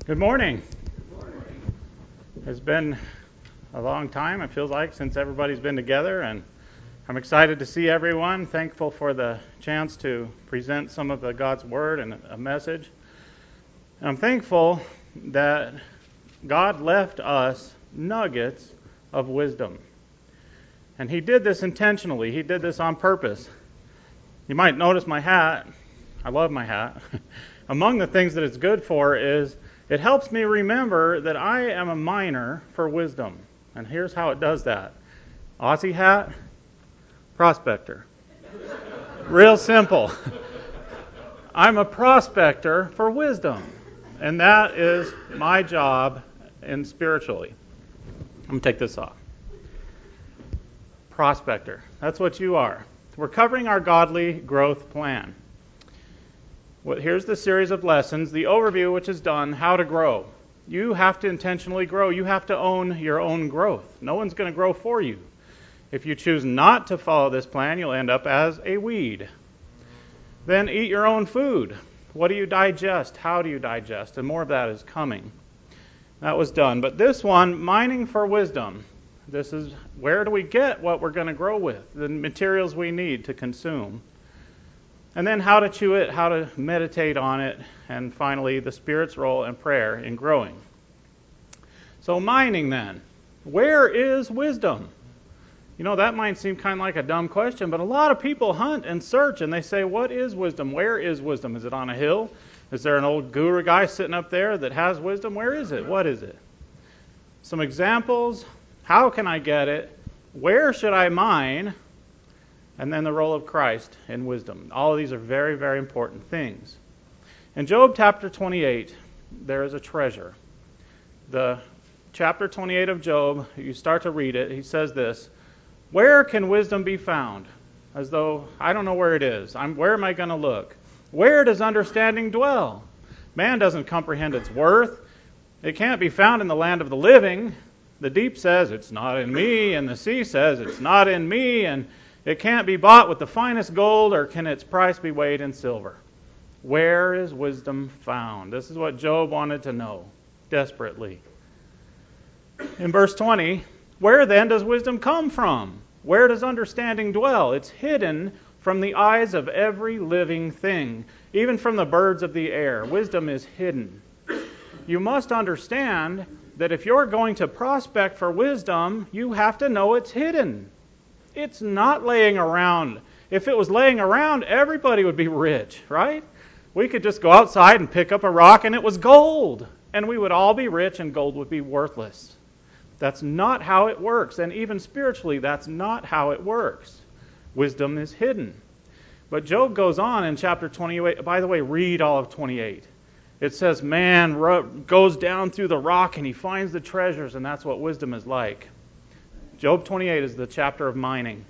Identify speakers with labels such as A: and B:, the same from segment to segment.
A: Good morning. It's been a long time, it feels like, since everybody's been together, and I'm excited to see everyone. Thankful for the chance to present some of the God's Word and a message. And I'm thankful that God left us nuggets of wisdom. And He did this intentionally. He did this on purpose. You might notice my hat. I love my hat. Among the things that it's good for is it helps me remember that I am a miner for wisdom. And here's how it does that. Aussie hat, prospector. Real simple. I'm a prospector for wisdom. And that is my job in spiritually. I'm going to take this off. Prospector. That's what you are. We're covering our godly growth plan. Well, here's the series of lessons, the overview which is done, how to grow. You have to intentionally grow. You have to own your own growth. No one's going to grow for you. If you choose not to follow this plan, you'll end up as a weed. Then eat your own food. What do you digest? How do you digest? And more of that is coming. That was done. But this one, mining for wisdom. This is where do we get what we're going to grow with, the materials we need to consume. And then how to chew it, how to meditate on it, and finally the Spirit's role in prayer in growing. So mining then. Where is wisdom? You know, that might seem kind of like a dumb question, but a lot of people hunt and search and they say, what is wisdom? Where is wisdom? Is it on a hill? Is there an old guru guy sitting up there that has wisdom? Where is it? What is it? Some examples. How can I get it? Where should I mine? And then the role of Christ in wisdom. All of these are very, very important things. In Job chapter 28, there is a treasure. The chapter 28 of Job, you start to read it, he says this, where can wisdom be found? As though, I don't know where it is. Where am I going to look? Where does understanding dwell? Man doesn't comprehend its worth. It can't be found in the land of the living. The deep says, it's not in me, and the sea says, it's not in me, and it can't be bought with the finest gold, or can its price be weighed in silver? Where is wisdom found? This is what Job wanted to know desperately. In verse 20, where then does wisdom come from? Where does understanding dwell? It's hidden from the eyes of every living thing, even from the birds of the air. Wisdom is hidden. You must understand that if you're going to prospect for wisdom, you have to know it's hidden. It's not laying around. If it was laying around, everybody would be rich, right? We could just go outside and pick up a rock and it was gold. And we would all be rich and gold would be worthless. That's not how it works. And even spiritually, that's not how it works. Wisdom is hidden. But Job goes on in chapter 28. By the way, read all of 28. It says man goes down through the rock and he finds the treasures, and that's what wisdom is like. Job 28 is the chapter of mining.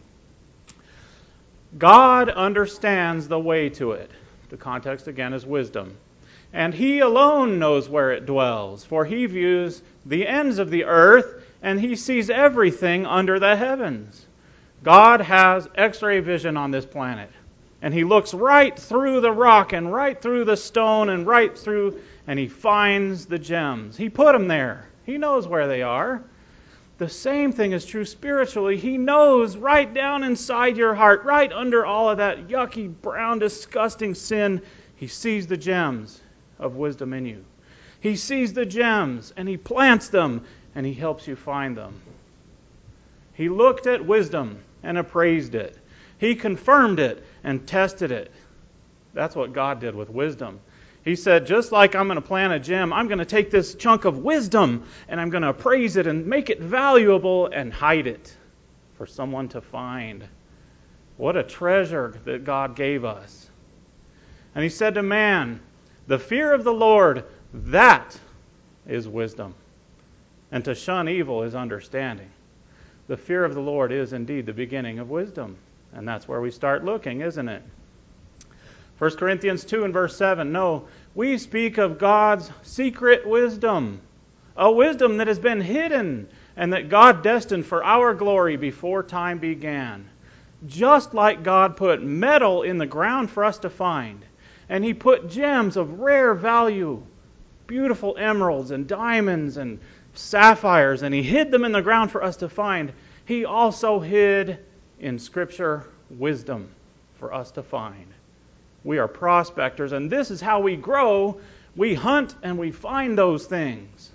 A: God understands the way to it. The context again is wisdom. And He alone knows where it dwells, for He views the ends of the earth and He sees everything under the heavens. God has X-ray vision on this planet. And He looks right through the rock and right through the stone and right through, and He finds the gems. He put them there. He knows where they are. The same thing is true spiritually. He knows right down inside your heart, right under all of that yucky, brown, disgusting sin, He sees the gems of wisdom in you. He sees the gems and He plants them and He helps you find them. He looked at wisdom and appraised it. He confirmed it and tested it. That's what God did with wisdom. He said, just like I'm going to plant a gem, I'm going to take this chunk of wisdom and I'm going to appraise it and make it valuable and hide it for someone to find. What a treasure that God gave us. And He said to man, the fear of the Lord, that is wisdom. And to shun evil is understanding. The fear of the Lord is indeed the beginning of wisdom. And that's where we start looking, isn't it? 1 Corinthians 2 and verse 7, no, we speak of God's secret wisdom, a wisdom that has been hidden and that God destined for our glory before time began. Just like God put metal in the ground for us to find, and He put gems of rare value beautiful emeralds and diamonds and sapphires, and He hid them in the ground for us to find. He also hid in Scripture wisdom for us to find. We are prospectors, and this is how we grow. We hunt and we find those things.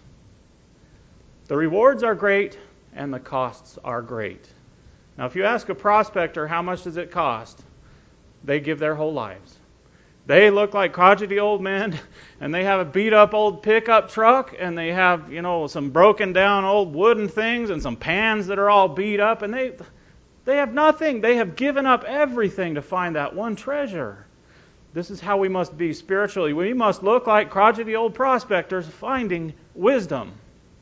A: The rewards are great, and the costs are great. Now, if you ask a prospector, how much does it cost? They give their whole lives. They look like crotchety old men, and they have a beat-up old pickup truck, and they have, some broken-down old wooden things and some pans that are all beat up, and they have nothing. They have given up everything to find that one treasure. This is how we must be spiritually. We must look like crotchety old prospectors finding wisdom.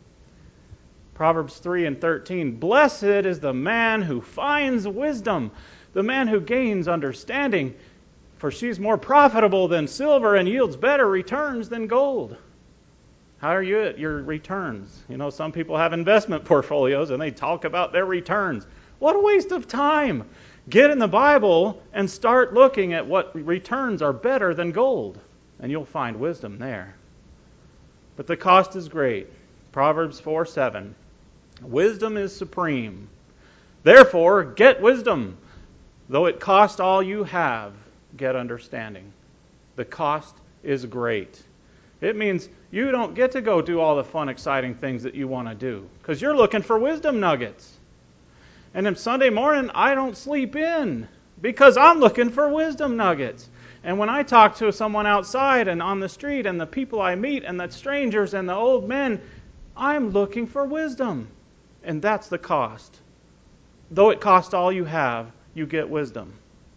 A: Proverbs 3:13, blessed is the man who finds wisdom, the man who gains understanding, for she's more profitable than silver and yields better returns than gold. How are you at your returns? Some people have investment portfolios and they talk about their returns. What a waste of time. Get in the Bible and start looking at what returns are better than gold, and you'll find wisdom there. But the cost is great. Proverbs 4:7. Wisdom is supreme. Therefore, get wisdom. Though it cost all you have, get understanding. The cost is great. It means you don't get to go do all the fun, exciting things that you want to do because you're looking for wisdom nuggets. And then Sunday morning, I don't sleep in because I'm looking for wisdom nuggets. And when I talk to someone outside and on the street and the people I meet and the strangers and the old men, I'm looking for wisdom. And that's the cost. Though it costs all you have, you get wisdom.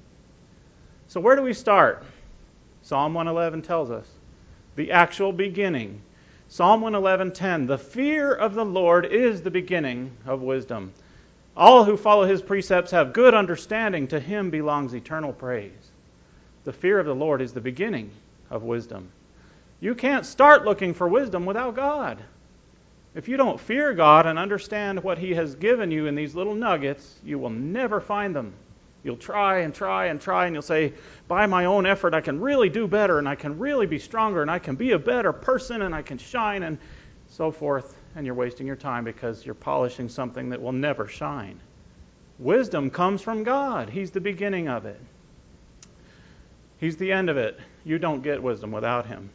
A: So where do we start? Psalm 111 tells us. The actual beginning. Psalm 111:10. The fear of the Lord is the beginning of wisdom. All who follow His precepts have good understanding. To Him belongs eternal praise. The fear of the Lord is the beginning of wisdom. You can't start looking for wisdom without God. If you don't fear God and understand what He has given you in these little nuggets, you will never find them. You'll try and try and try, and you'll say, by my own effort, I can really do better, and I can really be stronger, and I can be a better person, and I can shine, and so forth. And you're wasting your time because you're polishing something that will never shine. Wisdom comes from God. He's the beginning of it. He's the end of it. You don't get wisdom without Him.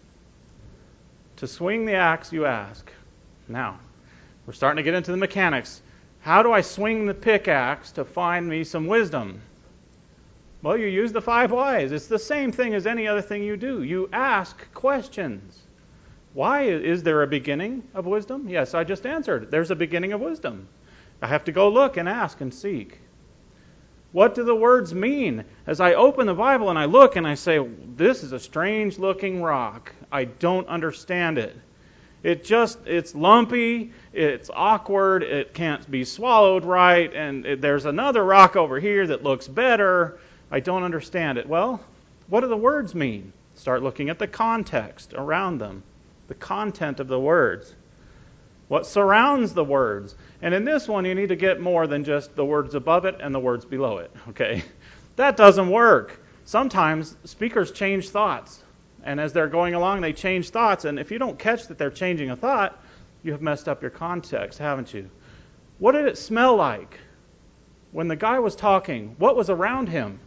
A: To swing the axe, you ask. Now, we're starting to get into the mechanics. How do I swing the pickaxe to find me some wisdom? Well, you use the 5 whys. It's the same thing as any other thing you do. You ask questions. Why is there a beginning of wisdom? Yes, I just answered. There's a beginning of wisdom. I have to go look and ask and seek. What do the words mean? As I open the Bible and I look and I say, this is a strange looking rock. I don't understand it. It's lumpy, it's awkward, it can't be swallowed right, and there's another rock over here that looks better. I don't understand it. Well, what do the words mean? Start looking at the context around them, the content of the words. What surrounds the words? And in this one, you need to get more than just the words above it and the words below it, okay? That doesn't work. Sometimes speakers change thoughts. And as they're going along, they change thoughts. And if you don't catch that they're changing a thought, you have messed up your context, haven't you? What did it smell like? When the guy was talking, what was around him?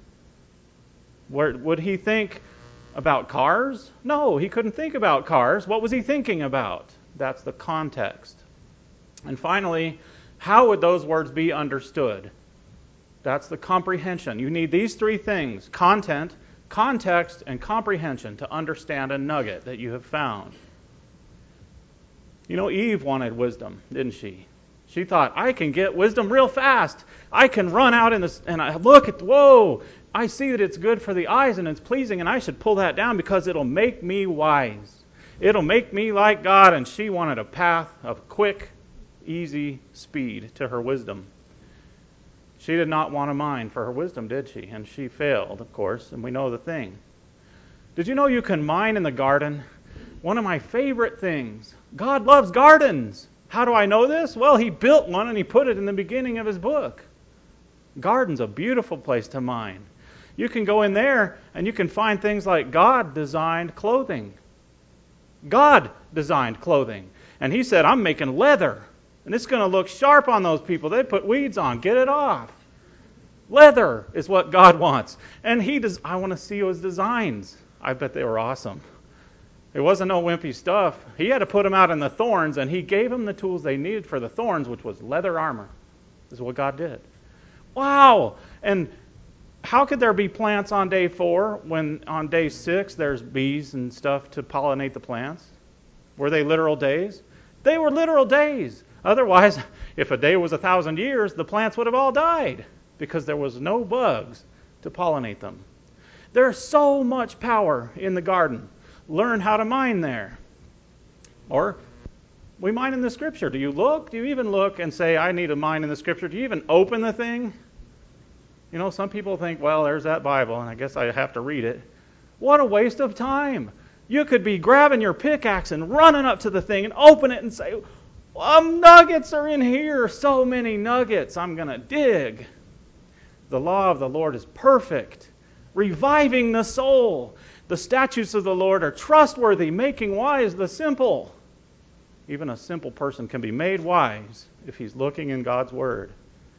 A: Would he think about cars? No, he couldn't think about cars. What was he thinking about? That's the context. And finally, how would those words be understood? That's the comprehension. You need these 3 things: content, context, and comprehension to understand a nugget that you have found. Eve wanted wisdom, didn't she? She thought, I can get wisdom real fast. I can run out and I look at, whoa, I see that it's good for the eyes and it's pleasing, and I should pull that down because it'll make me wise. It'll make me like God. And she wanted a path of quick, easy speed to her wisdom. She did not want to mine for her wisdom, did she? And she failed, of course, and we know the thing. Did you know you can mine in the garden? One of my favorite things. God loves gardens. How do I know this? Well, He built one and He put it in the beginning of His book. Garden's a beautiful place to mine. You can go in there and you can find things like God designed clothing. God designed clothing. And he said, I'm making leather. And it's going to look sharp on those people. They put weeds on. Get it off. Leather is what God wants. And I want to see his designs. I bet they were awesome. It wasn't no wimpy stuff. He had to put them out in the thorns, and he gave them the tools they needed for the thorns, which was leather armor. This is what God did. Wow! And how could there be plants on day 4 when on day 6 there's bees and stuff to pollinate the plants? Were they literal days? They were literal days. Otherwise, if a day was 1,000 years, the plants would have all died because there was no bugs to pollinate them. There's so much power in the garden. Learn how to mine there. Or we mine in the Scripture. Do you look? Do you even look and say, I need to mine in the Scripture? Do you even open the thing? You know, some people think, well, there's that Bible, and I guess I have to read it. What a waste of time. You could be grabbing your pickaxe and running up to the thing and open it and say, nuggets are in here. So many nuggets. I'm going to dig. The law of the Lord is perfect, reviving the soul. The statutes of the Lord are trustworthy, making wise the simple. Even a simple person can be made wise if he's looking in God's Word.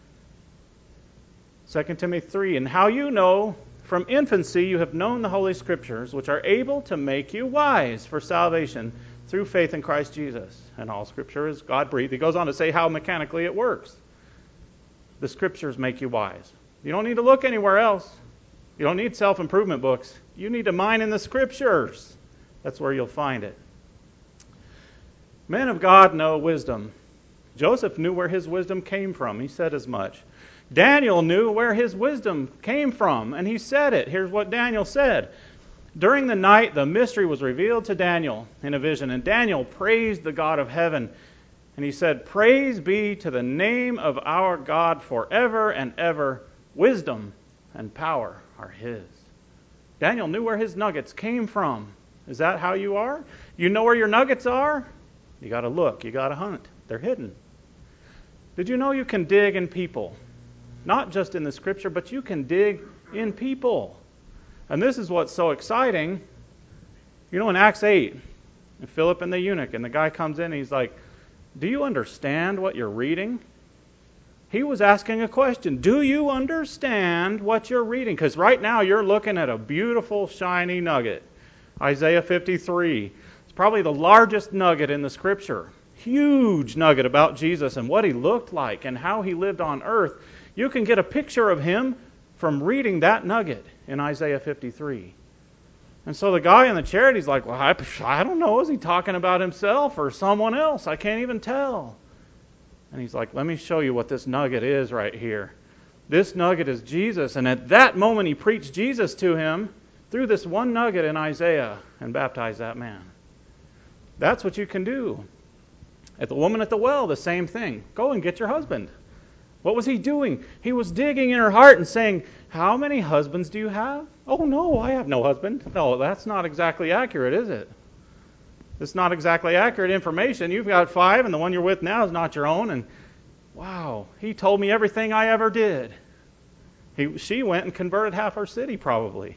A: 2 Timothy 3, and how you know from infancy you have known the Holy Scriptures, which are able to make you wise for salvation through faith in Christ Jesus. And all Scripture is God-breathed. He goes on to say how mechanically it works. The Scriptures make you wise. You don't need to look anywhere else. You don't need self-improvement books. You need to mine in the Scriptures. That's where you'll find it. Men of God know wisdom. Joseph knew where his wisdom came from. He said as much. Daniel knew where his wisdom came from, and he said it. Here's what Daniel said. During the night, the mystery was revealed to Daniel in a vision, and Daniel praised the God of heaven. And he said, Praise be to the name of our God forever and ever. Wisdom and power are his. Daniel knew where his nuggets came from. Is that how you are? You know where your nuggets are? You got to look. You got to hunt. They're hidden. Did you know you can dig in people? Not just in the Scripture, but you can dig in people. And this is what's so exciting. You know, in Acts 8, Philip and the eunuch, and the guy comes in and he's like, do you understand what you're reading? He was asking a question. Do you understand what you're reading? Because right now you're looking at a beautiful, shiny nugget. Isaiah 53. It's probably the largest nugget in the Scripture. Huge nugget about Jesus and what he looked like and how he lived on earth. You can get a picture of him from reading that nugget in Isaiah 53. And so the guy in the charity's like, well, I don't know. Is he talking about himself or someone else? I can't even tell. And he's like, let me show you what this nugget is right here. This nugget is Jesus. And at that moment, he preached Jesus to him through this one nugget in Isaiah and baptized that man. That's what you can do. At the woman at the well, the same thing. Go and get your husband. What was he doing? He was digging in her heart and saying, how many husbands do you have? Oh, no, I have no husband. No, that's not exactly accurate, is it? It's not exactly accurate information. You've got 5, and the one you're with now is not your own. And wow, he told me everything I ever did. She went and converted half our city, probably.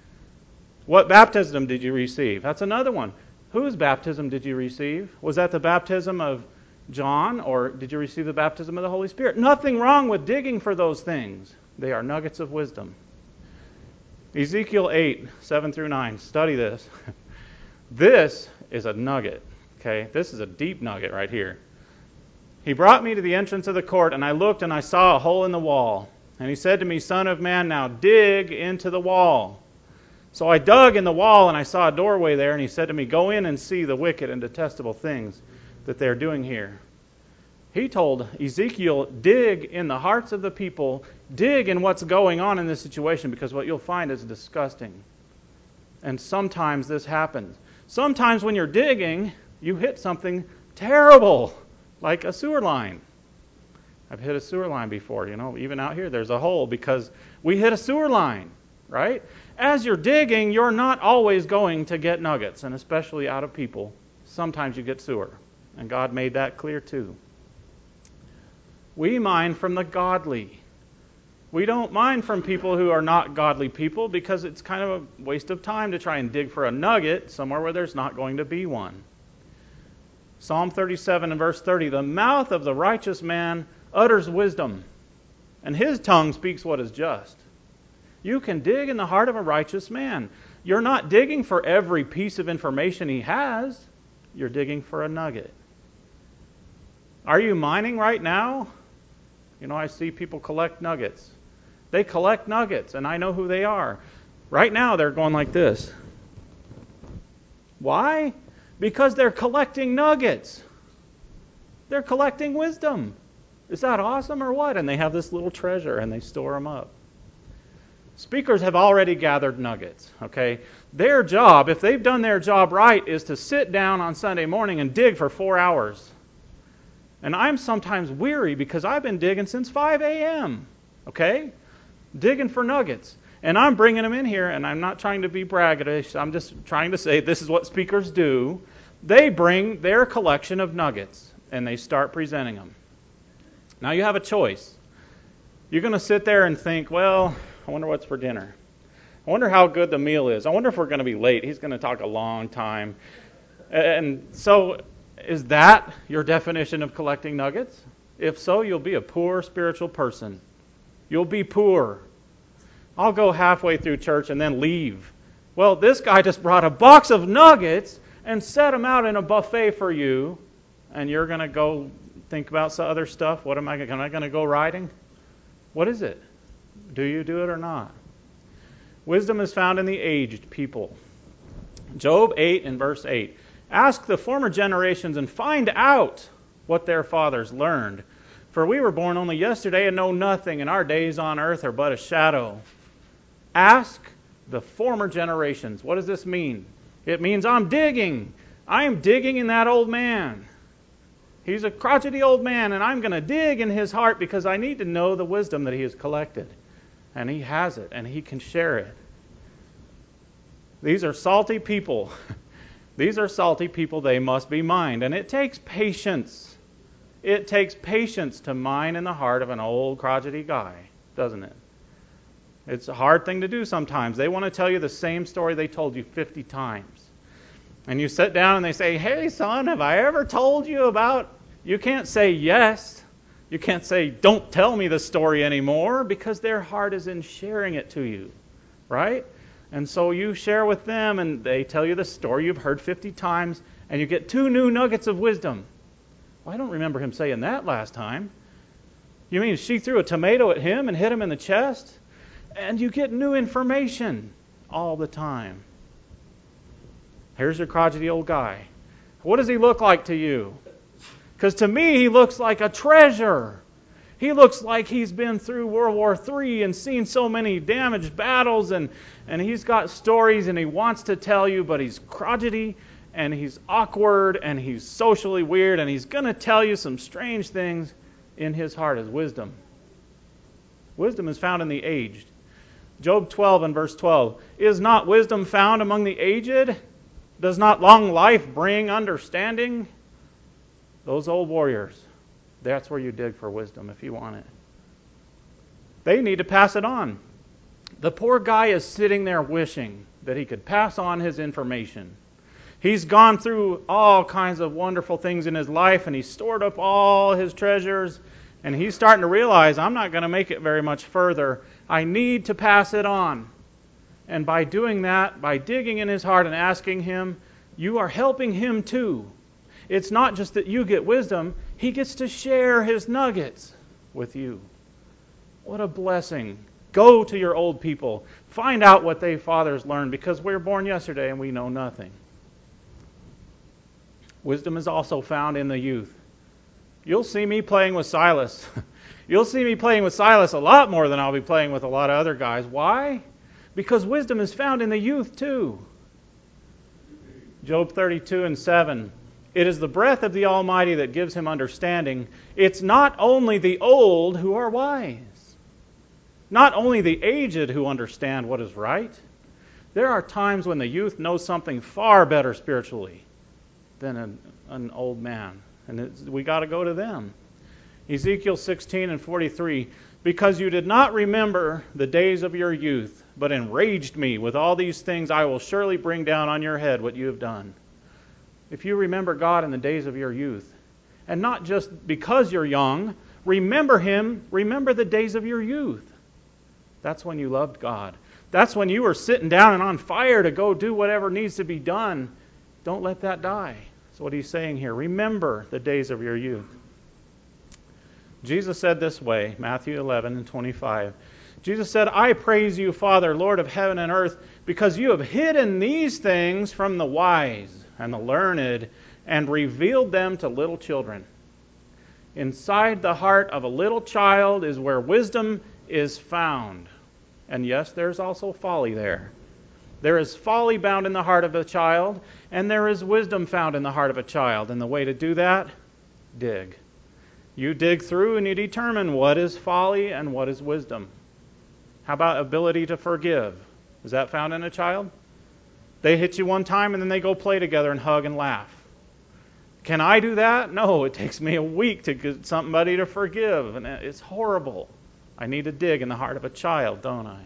A: What baptism did you receive? That's another one. Whose baptism did you receive? Was that the baptism of John, or did you receive the baptism of the Holy Spirit? Nothing wrong with digging for those things. They are nuggets of wisdom. Ezekiel 8, 7 through 9. Study this. This is a nugget. Okay, this is a deep nugget right here. He brought me to the entrance of the court, and I looked, and I saw a hole in the wall. And he said to me, Son of man, now dig into the wall. So I dug in the wall, and I saw a doorway there, and he said to me, Go in and see the wicked and detestable things that they're doing here. He told Ezekiel, dig in the hearts of the people, dig in what's going on in this situation, because what you'll find is disgusting. And sometimes this happens. Sometimes when you're digging, you hit something terrible, like a sewer line. I've hit a sewer line before, even out here there's a hole because we hit a sewer line, right? As you're digging, you're not always going to get nuggets, and especially out of people. Sometimes you get sewer, and God made that clear too. We mine from the godly. We don't mind from people who are not godly people because it's kind of a waste of time to try and dig for a nugget somewhere where there's not going to be one. Psalm 37 and verse 30, the mouth of the righteous man utters wisdom, and his tongue speaks what is just. You can dig in the heart of a righteous man. You're not digging for every piece of information he has. You're digging for a nugget. Are you mining right now? I see people collect nuggets. They collect nuggets, and I know who they are. Right now, they're going like this. Why? Because they're collecting nuggets. They're collecting wisdom. Is that awesome or what? And they have this little treasure, and they store them up. Speakers have already gathered nuggets, okay? Their job, if they've done their job right, is to sit down on Sunday morning and dig for 4 hours. And I'm sometimes weary because I've been digging since 5 a.m., okay? Digging for nuggets. And I'm bringing them in here, and I'm not trying to be braggadocious. I'm just trying to say this is what speakers do. They bring their collection of nuggets, and they start presenting them. Now you have a choice. You're going to sit there and think, well, I wonder what's for dinner. I wonder how good the meal is. I wonder if we're going to be late. He's going to talk a long time. And so is that your definition of collecting nuggets? If so, you'll be a poor spiritual person. You'll be poor. I'll go halfway through church and then leave. Well, this guy just brought a box of nuggets and set them out in a buffet for you, and you're going to go think about some other stuff. Am I going to go riding? What is it? Do you do it or not? Wisdom is found in the aged people. Job 8 and verse 8. Ask the former generations and find out what their fathers learned. For we were born only yesterday and know nothing, and our days on earth are but a shadow. Ask the former generations. What does this mean? It means I'm digging. I'm digging in that old man. He's a crotchety old man, and I'm going to dig in his heart because I need to know the wisdom that he has collected. And he has it, and he can share it. These are salty people. These are salty people. They must be mined. And it takes patience. It takes patience to mine in the heart of an old crotchety guy, doesn't it? It's a hard thing to do sometimes. They want to tell you the same story they told you 50 times. And you sit down and they say, hey, son, have I ever told you about... You can't say yes. You can't say, don't tell me the story anymore, because their heart is in sharing it to you, right? And so you share with them, and they tell you the story you've heard 50 times, and you get 2 new nuggets of wisdom. Well, I don't remember him saying that last time. You mean she threw a tomato at him and hit him in the chest? And you get new information all the time. Here's your crotchety old guy. What does he look like to you? Because to me, he looks like a treasure. He looks like he's been through World War III and seen so many damaged battles, and he's got stories and he wants to tell you, but he's crotchety and he's awkward and he's socially weird, and he's going to tell you some strange things. In his heart is wisdom. Wisdom is found in the aged. Job 12 and verse 12. Is not wisdom found among the aged? Does not long life bring understanding? Those old warriors, that's where you dig for wisdom if you want it. They need to pass it on. The poor guy is sitting there wishing that he could pass on his information. He's gone through all kinds of wonderful things in his life, and he's stored up all his treasures, and he's starting to realize, I'm not going to make it very much further. I need to pass it on. And by doing that, by digging in his heart and asking him, you are helping him too. It's not just that you get wisdom, he gets to share his nuggets with you. What a blessing. Go to your old people. Find out what their fathers learned, because we were born yesterday and we know nothing. Wisdom is also found in the youth. You'll see me playing with Silas. You'll see me playing with Silas a lot more than I'll be playing with a lot of other guys. Why? Because wisdom is found in the youth too. Job 32 and 7. It is the breath of the Almighty that gives him understanding. It's not only the old who are wise. Not only the aged who understand what is right. There are times when the youth knows something far better spiritually than an old man. And we got to go to them. Ezekiel 16 and 43. Because you did not remember the days of your youth, but enraged me with all these things, I will surely bring down on your head what you have done. If you remember God in the days of your youth, and not just because you're young, remember Him, remember the days of your youth. That's when you loved God. That's when you were sitting down and on fire to go do whatever needs to be done. Don't let that die. That's what He's saying here. Remember the days of your youth. Jesus said this way, Matthew 11:25. Jesus said, I praise you, Father, Lord of heaven and earth, because you have hidden these things from the wise and the learned and revealed them to little children. Inside the heart of a little child is where wisdom is found. And yes, there's also folly there. There is folly bound in the heart of a child, and there is wisdom found in the heart of a child. And the way to do that? Dig. You dig through and you determine what is folly and what is wisdom. How about ability to forgive? Is that found in a child? They hit you one time and then they go play together and hug and laugh. Can I do that? No, it takes me a week to get somebody to forgive, and it's horrible. I need to dig in the heart of a child, don't I?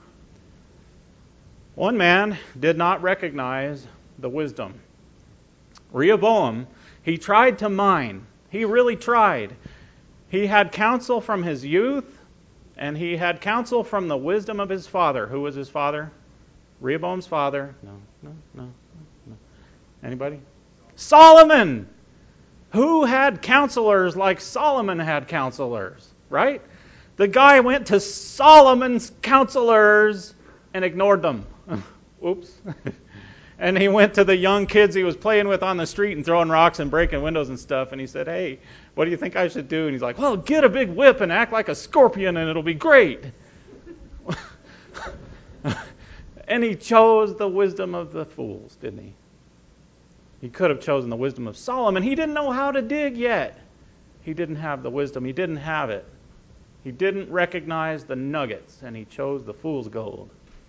A: One man did not recognize the wisdom. Rehoboam, he tried to mine. He really tried. He had counsel from his youth, and he had counsel from the wisdom of his father. Who was his father? Rehoboam's father. No. Anybody? Solomon! Who had counselors like Solomon had counselors, right? The guy went to Solomon's counselors and ignored them. Oops. And he went to the young kids he was playing with on the street and throwing rocks and breaking windows and stuff. And he said, hey, what do you think I should do? And he's like, well, get a big whip and act like a scorpion and it'll be great. And he chose the wisdom of the fools, didn't he? He could have chosen the wisdom of Solomon. He didn't know how to dig yet. He didn't have the wisdom. He didn't have it. He didn't recognize the nuggets, and he chose the fool's gold.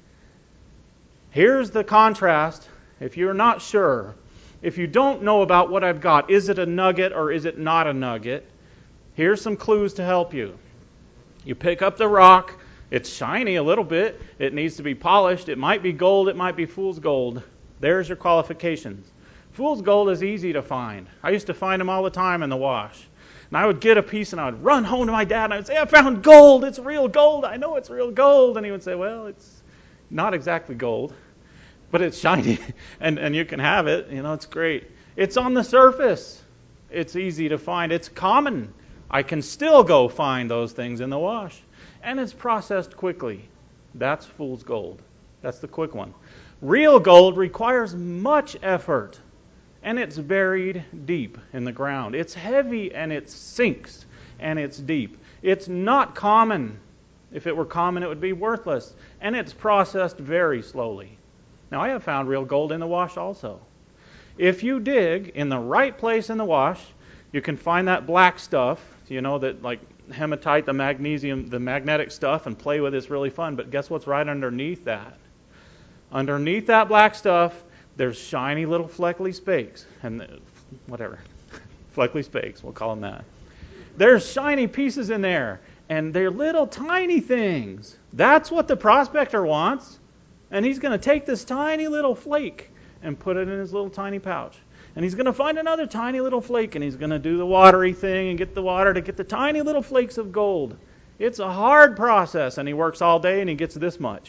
A: Here's the contrast. If you're not sure, if you don't know about what I've got, is it a nugget or is it not a nugget? Here's some clues to help you. You pick up the rock. It's shiny a little bit. It needs to be polished. It might be gold. It might be fool's gold. There's your qualifications. Fool's gold is easy to find. I used to find them all the time in the wash. And I would get a piece and I would run home to my dad and I would say, I found gold. It's real gold. I know it's real gold. And he would say, well, it's not exactly gold, but it's shiny. and you can have it. You know, it's great. It's on the surface. It's easy to find. It's common. I can still go find those things in the wash. And it's processed quickly. That's fool's gold. That's the quick one. Real gold requires much effort. And it's buried deep in the ground. It's heavy and it sinks and it's deep. It's not common. If it were common, it would be worthless. And it's processed very slowly. Now, I have found real gold in the wash also. If you dig in the right place in the wash, you can find that black stuff, you know, that like hematite, the magnesium, the magnetic stuff, and play with it's really fun. But guess what's right underneath that? Underneath that black stuff, there's shiny little fleckly spakes, and whatever, fleckly spakes, we'll call them that. There's shiny pieces in there, and they're little tiny things. That's what the prospector wants, and he's going to take this tiny little flake and put it in his little tiny pouch. And he's going to find another tiny little flake, and he's going to do the watery thing and get the water to get the tiny little flakes of gold. It's a hard process, and he works all day, and he gets this much.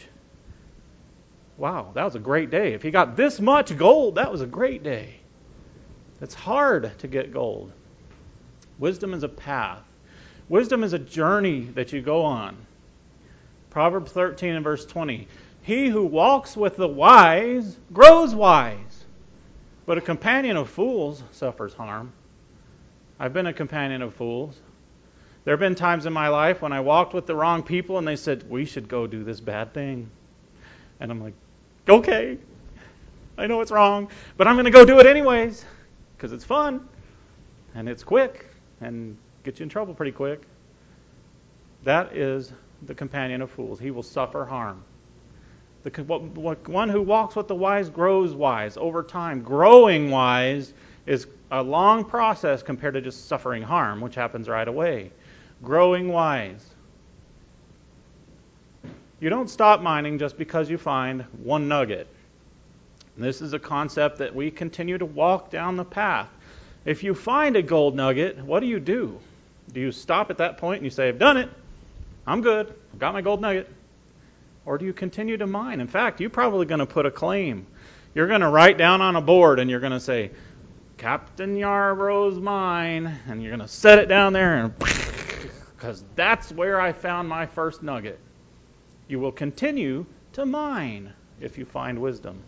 A: Wow, that was a great day. If he got this much gold, that was a great day. It's hard to get gold. Wisdom is a path. Wisdom is a journey that you go on. Proverbs 13 and verse 20. He who walks with the wise grows wise, but a companion of fools suffers harm. I've been a companion of fools. There have been times in my life when I walked with the wrong people and they said, we should go do this bad thing. And I'm like, okay, I know it's wrong, but I'm going to go do it anyways because it's fun and it's quick and get you in trouble pretty quick. That is the companion of fools. He will suffer harm. The one who walks with the wise grows wise over time. Growing wise is a long process compared to just suffering harm, which happens right away. Growing wise. You don't stop mining just because you find one nugget. This is a concept that we continue to walk down the path. If you find a gold nugget, what do? Do you stop at that point and you say, I've done it, I'm good, I've got my gold nugget? Or do you continue to mine? In fact, you're probably going to put a claim. You're going to write down on a board and you're going to say, Captain Yarborough's mine, and you're going to set it down there, and because that's where I found my first nugget. You will continue to mine if you find wisdom.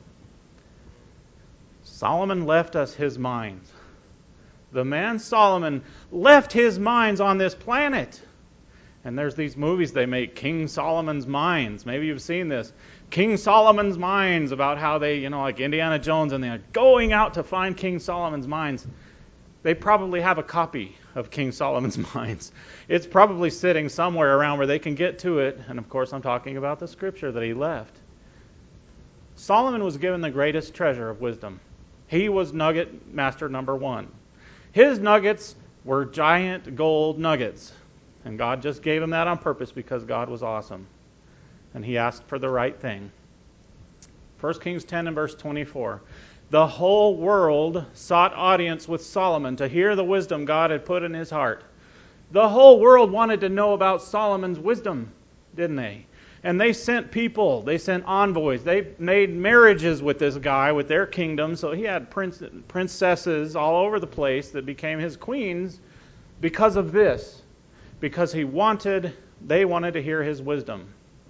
A: Solomon left us his mines. The man Solomon left his mines on this planet. And there's these movies they make, King Solomon's Mines. Maybe you've seen this. King Solomon's Mines, about how they, like Indiana Jones, and they're going out to find King Solomon's Mines. They probably have a copy of King Solomon's Mines. It's probably sitting somewhere around where they can get to it. And of course, I'm talking about the scripture that he left. Solomon was given the greatest treasure of wisdom. He was nugget master number one. His nuggets were giant gold nuggets. And God just gave him that on purpose because God was awesome. And he asked for the right thing. 1 Kings 10 and verse 24. The whole world sought audience with Solomon to hear the wisdom God had put in his heart. The whole world wanted to know about Solomon's wisdom, didn't they? And they sent people, they sent envoys, they made marriages with this guy, with their kingdom. So he had princesses all over the place that became his queens because of this. Because they wanted to hear his wisdom.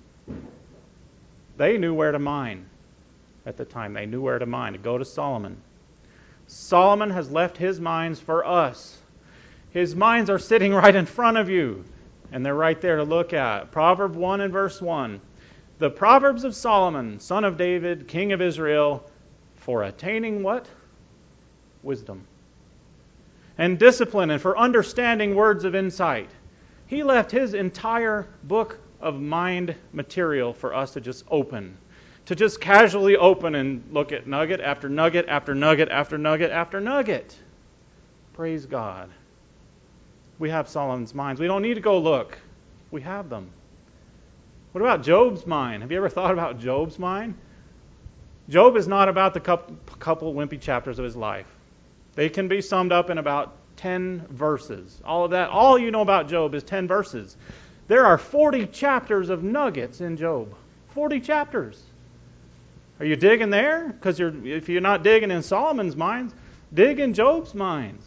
A: They knew where to mine at the time. They knew where to mine, to go to Solomon. Solomon has left his mines for us. His mines are sitting right in front of you, and they're right there to look at. Proverbs 1 and verse 1. The Proverbs of Solomon, son of David, king of Israel, for attaining what? Wisdom. And discipline, and for understanding words of insight. He left his entire book of mind material for us to just open. To just casually open and look at nugget after nugget after nugget after nugget after nugget. Praise God. We have Solomon's mines. We don't need to go look. We have them. What about Job's mine? Have you ever thought about Job's mine? Job is not about the couple wimpy chapters of his life. They can be summed up in about 10 verses. All you know about Job is 10 verses. There are 40 chapters of nuggets in Job. 40 chapters. Are you digging there? Because if you're not digging in Solomon's mines, dig in Job's mines.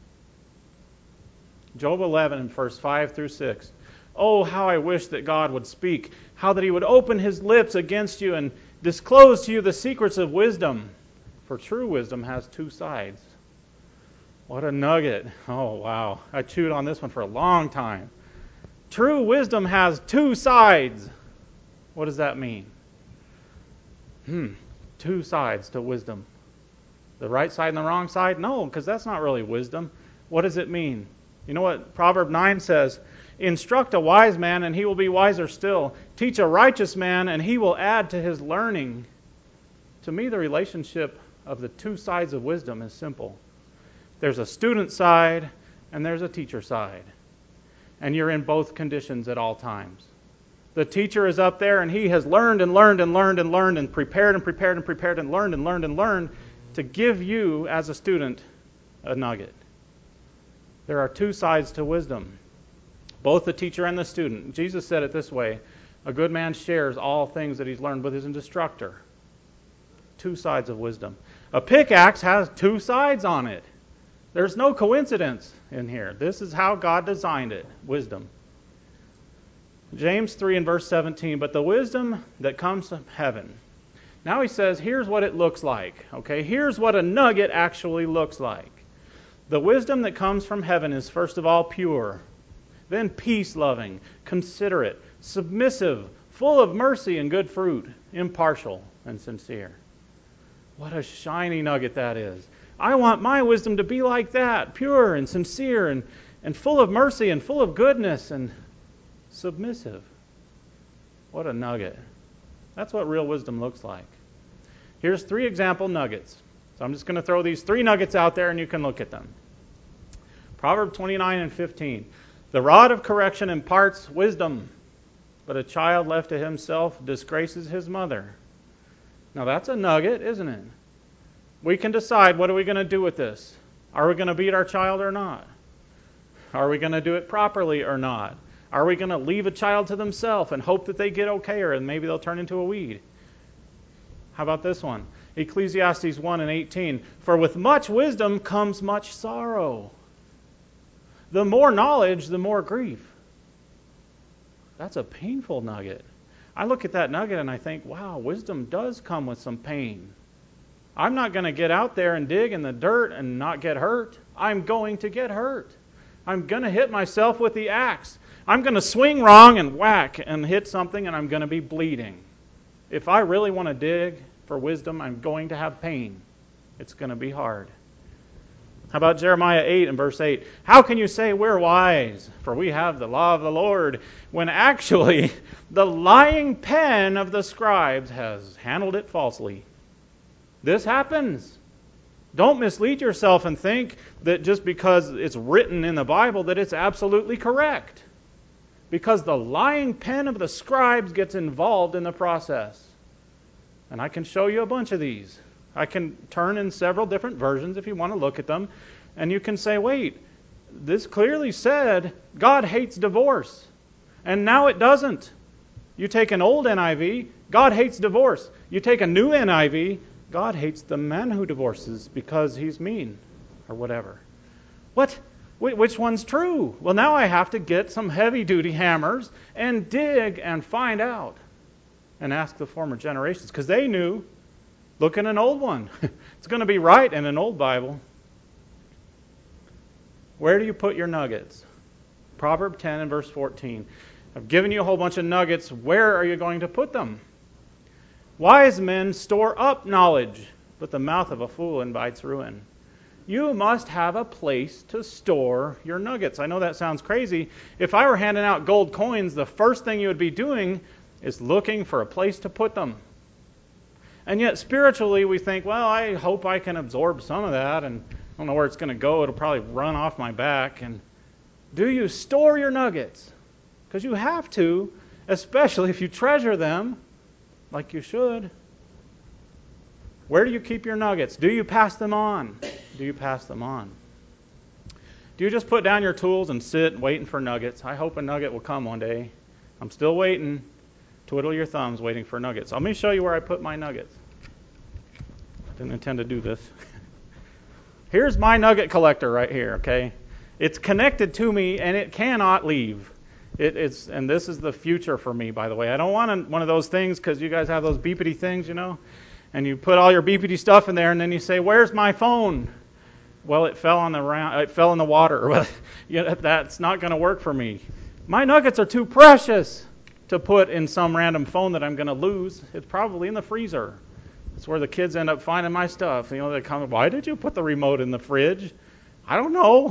A: Job 11, verse 5 through 6. Oh, how I wish that God would speak, how that he would open his lips against you and disclose to you the secrets of wisdom. For true wisdom has two sides. What a nugget. Oh, wow. I chewed on this one for a long time. True wisdom has two sides. What does that mean? Two sides to wisdom. The right side and the wrong side? No, because that's not really wisdom. What does it mean? You know what Proverb 9 says? Instruct a wise man, and he will be wiser still. Teach a righteous man, and he will add to his learning. To me, the relationship of the two sides of wisdom is simple. There's a student side, and there's a teacher side. And you're in both conditions at all times. The teacher is up there, and he has learned and learned and learned and learned and prepared and prepared and prepared and learned and learned and learned to give you, as a student, a nugget. There are two sides to wisdom, both the teacher and the student. Jesus said it this way, a good man shares all things that he's learned with his instructor. Two sides of wisdom. A pickaxe has two sides on it. There's no coincidence in here. This is how God designed it, wisdom. James 3 and verse 17, but the wisdom that comes from heaven. Now he says, here's what it looks like. Okay, here's what a nugget actually looks like. The wisdom that comes from heaven is first of all pure, then peace-loving, considerate, submissive, full of mercy and good fruit, impartial and sincere. What a shiny nugget that is. I want my wisdom to be like that, pure and sincere and full of mercy and full of goodness and submissive. What a nugget. That's what real wisdom looks like. Here's 3 example nuggets. So I'm just going to throw these 3 nuggets out there and you can look at them. Proverbs 29 and 15. The rod of correction imparts wisdom. but a child left to himself disgraces his mother. Now that's a nugget, isn't it? We can decide, what are we going to do with this? Are we going to beat our child or not? Are we going to do it properly or not? Are we going to leave a child to themselves and hope that they get okayer and maybe they'll turn into a weed? How about this one? Ecclesiastes 1:18. For with much wisdom comes much sorrow. The more knowledge, the more grief. That's a painful nugget. I look at that nugget and I think, wow, wisdom does come with some pain. I'm not going to get out there and dig in the dirt and not get hurt. I'm going to get hurt. I'm going to hit myself with the axe. I'm going to swing wrong and whack and hit something, and I'm going to be bleeding. If I really want to dig for wisdom, I'm going to have pain. It's going to be hard. How about Jeremiah 8 and verse 8? How can you say we're wise, for we have the law of the Lord, when actually the lying pen of the scribes has handled it falsely? This happens. Don't mislead yourself and think that just because it's written in the Bible that it's absolutely correct. Because the lying pen of the scribes gets involved in the process. And I can show you a bunch of these. I can turn in several different versions if you want to look at them. And you can say, wait, this clearly said God hates divorce. And now it doesn't. You take an old NIV, God hates divorce. You take a new NIV, God hates the man who divorces because he's mean or whatever. What? Which one's true? Well, now I have to get some heavy-duty hammers and dig and find out and ask the former generations because they knew. Look in an old one. It's going to be right in an old Bible. Where do you put your nuggets? Proverbs 10 and verse 14. I've given you a whole bunch of nuggets. Where are you going to put them? Wise men store up knowledge, but the mouth of a fool invites ruin. You must have a place to store your nuggets. I know that sounds crazy. If I were handing out gold coins, the first thing you would be doing is looking for a place to put them. And yet spiritually we think, well, I hope I can absorb some of that, and I don't know where it's going to go. It'll probably run off my back. And do you store your nuggets? Because you have to, especially if you treasure them like you should. Where do you keep your nuggets? Do you pass them on? Do you pass them on? Do you just put down your tools and sit waiting for nuggets? I hope a nugget will come one day. I'm still waiting. Twiddle your thumbs waiting for nuggets. Let me show you where I put my nuggets. Didn't intend to do this. Here's my nugget collector right here, okay? It's connected to me and it cannot leave. And this is the future for me, by the way. I don't want one of those things because you guys have those beepity things, you know? And you put all your beepity stuff in there and then you say, where's my phone? Well, it fell in the water. Well, that's not going to work for me. My nuggets are too precious to put in some random phone that I'm going to lose. It's probably in the freezer. It's where the kids end up finding my stuff. You know, they come, why did you put the remote in the fridge? I don't know.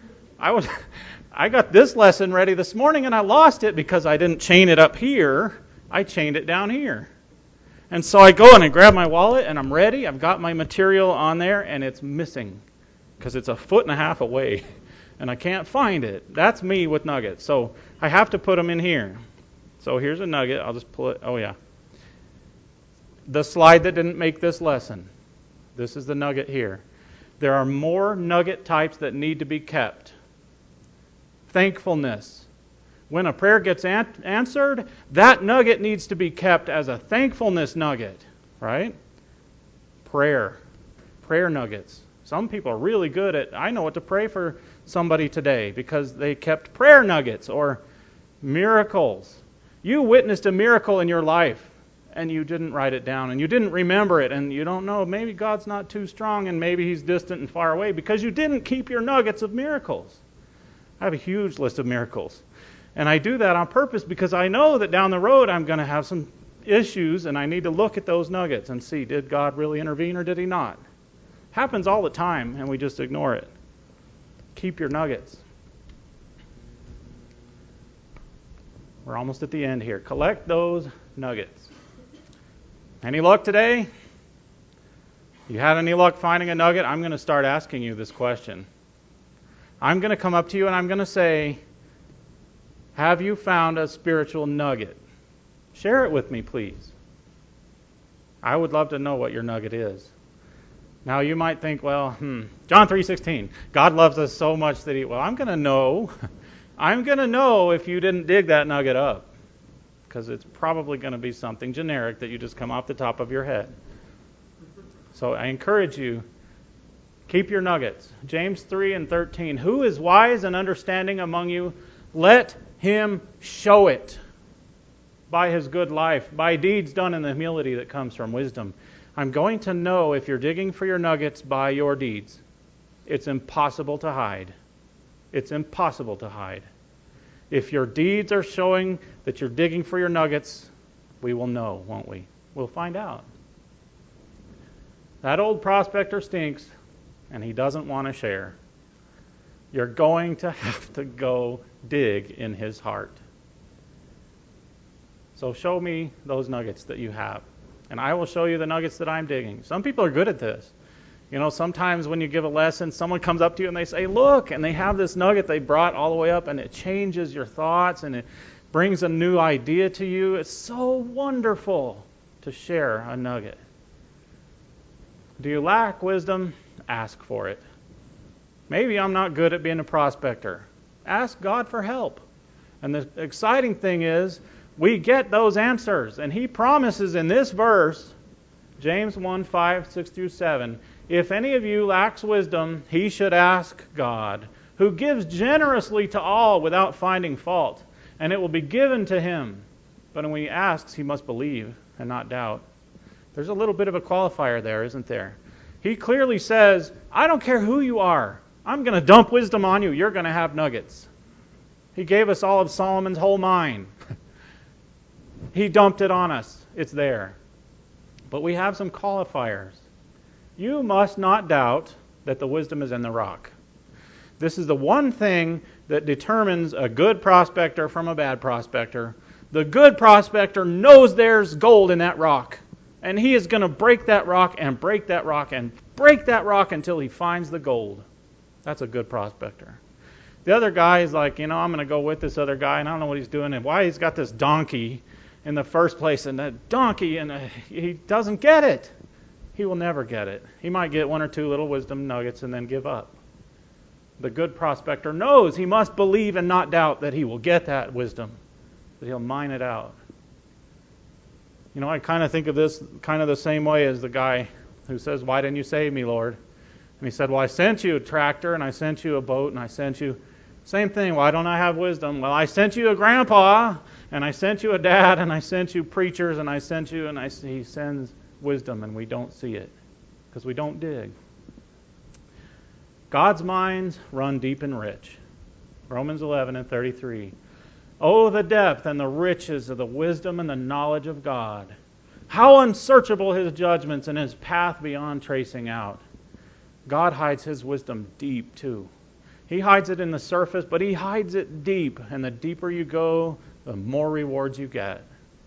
A: I got this lesson ready this morning and I lost it because I didn't chain it up here. I chained it down here. And so I go and I grab my wallet and I'm ready. I've got my material on there and it's missing because it's 1.5 feet away and I can't find it. That's me with nuggets. So I have to put them in here. So here's a nugget. I'll just pull it. Oh, yeah. The slide that didn't make this lesson. This is the nugget here. There are more nugget types that need to be kept. Thankfulness. When a prayer gets answered, that nugget needs to be kept as a thankfulness nugget, right? Prayer nuggets. Some people are really good at, I know what to pray for somebody today because they kept prayer nuggets or miracles. You witnessed a miracle in your life and you didn't write it down and you didn't remember it and you don't know, maybe God's not too strong and maybe He's distant and far away because you didn't keep your nuggets of miracles. I have a huge list of miracles. And I do that on purpose because I know that down the road I'm going to have some issues and I need to look at those nuggets and see, did God really intervene or did He not? Happens all the time and we just ignore it. Keep your nuggets. We're almost at the end here. Collect those nuggets. Any luck today? You had any luck finding a nugget? I'm going to start asking you this question. I'm going to come up to you and I'm going to say, Have you found a spiritual nugget? Share it with me, please. I would love to know what your nugget is. Now you might think, well, John 3:16, God loves us so much that I'm going to know. I'm going to know if you didn't dig that nugget up, because it's probably going to be something generic that you just come off the top of your head. So I encourage you, keep your nuggets. James 3:13, who is wise and understanding among you? Let him show it by his good life, by deeds done in the humility that comes from wisdom. I'm going to know if you're digging for your nuggets by your deeds. It's impossible to hide. It's impossible to hide. If your deeds are showing that you're digging for your nuggets, we will know, won't we? We'll find out. That old prospector stinks, and he doesn't want to share. You're going to have to go dig in his heart. So show me those nuggets that you have, and I will show you the nuggets that I'm digging. Some people are good at this. Sometimes when you give a lesson, someone comes up to you and they say, look, and they have this nugget they brought all the way up, and it changes your thoughts, and it brings a new idea to you. It's so wonderful to share a nugget. Do you lack wisdom? Ask for it. Maybe I'm not good at being a prospector. Ask God for help. And the exciting thing is, we get those answers. And he promises in this verse, James 1:5, 6 through 7, if any of you lacks wisdom, he should ask God, who gives generously to all without finding fault, and it will be given to him. But when he asks, he must believe and not doubt. There's a little bit of a qualifier there, isn't there? He clearly says, I don't care who you are. I'm going to dump wisdom on you. You're going to have nuggets. He gave us all of Solomon's whole mind. He dumped it on us. It's there. But we have some qualifiers. You must not doubt that the wisdom is in the rock. This is the one thing that determines a good prospector from a bad prospector. The good prospector knows there's gold in that rock. And he is going to break that rock and break that rock and break that rock until he finds the gold. That's a good prospector. The other guy is like, I'm going to go with this other guy, and I don't know what he's doing and why he's got this donkey in the first place. And that donkey, and he doesn't get it. He will never get it. He might get one or two little wisdom nuggets and then give up. The good prospector knows he must believe and not doubt that he will get that wisdom, that he'll mine it out. I kind of think of this kind of the same way as the guy who says, why didn't you save me, Lord? And he said, well, I sent you a tractor, and I sent you a boat, and I sent you... Same thing, why don't I have wisdom? Well, I sent you a grandpa, and I sent you a dad, and I sent you preachers, and I sent you... And he sends wisdom, and we don't see it, because we don't dig. God's minds run deep and rich. Romans 11:33. Oh, the depth and the riches of the wisdom and the knowledge of God. How unsearchable his judgments and his path beyond tracing out. God hides his wisdom deep too. He hides it in the surface, but he hides it deep. And the deeper you go, the more rewards you get.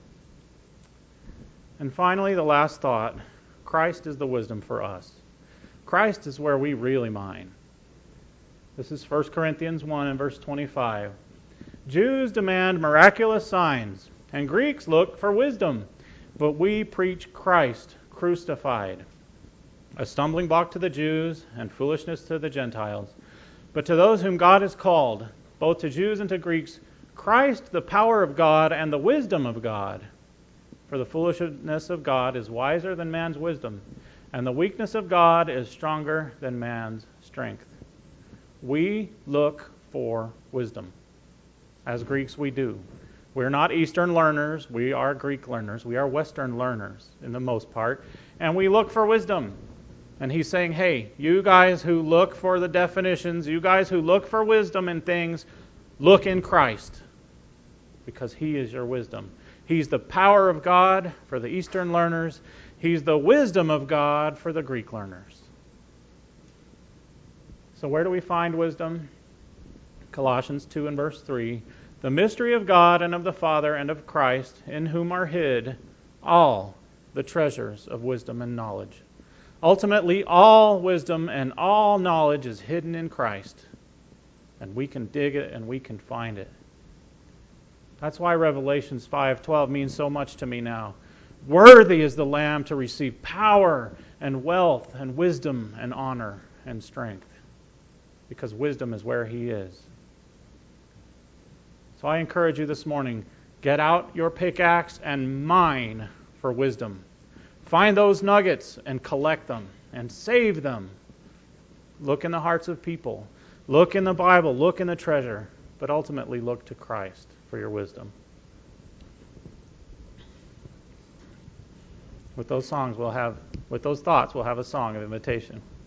A: And finally, the last thought. Christ is the wisdom for us. Christ is where we really mine. This is 1 Corinthians 1 and verse 25. Jews demand miraculous signs, and Greeks look for wisdom, but we preach Christ crucified, a stumbling block to the Jews and foolishness to the Gentiles. But to those whom God has called, both to Jews and to Greeks, Christ, the power of God and the wisdom of God. For the foolishness of God is wiser than man's wisdom, and the weakness of God is stronger than man's strength. We look for wisdom. As Greeks, we do. We're not Eastern learners. We are Greek learners. We are Western learners in the most part. And we look for wisdom. And he's saying, hey, you guys who look for the definitions, you guys who look for wisdom in things, look in Christ. Because he is your wisdom. He's the power of God for the Eastern learners. He's the wisdom of God for the Greek learners. So where do we find wisdom? Colossians 2 and verse 3, the mystery of God and of the Father and of Christ, in whom are hid all the treasures of wisdom and knowledge. Ultimately, all wisdom and all knowledge is hidden in Christ, and we can dig it and we can find it. That's why Revelations 5:12 means so much to me now. Worthy is the Lamb to receive power and wealth and wisdom and honor and strength, because wisdom is where He is. So I encourage you this morning, get out your pickaxe and mine for wisdom. Find those nuggets and collect them and save them. Look in the hearts of people. Look in the Bible. Look in the treasure. But ultimately look to Christ for your wisdom. With those thoughts, we'll have a song of invitation.